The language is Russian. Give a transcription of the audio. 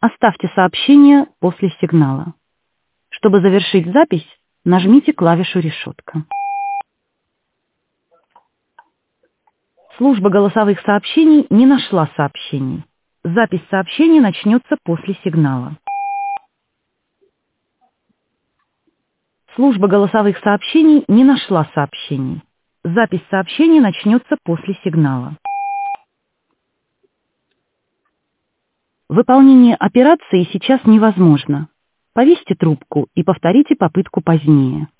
Оставьте сообщение после сигнала. Чтобы завершить запись, нажмите клавишу «Решетка». Служба голосовых сообщений не нашла сообщений. Запись сообщений начнется после сигнала. Служба голосовых сообщений не нашла сообщений. Запись сообщений начнется после сигнала. Выполнение операции сейчас невозможно. Повесьте трубку и повторите попытку позднее.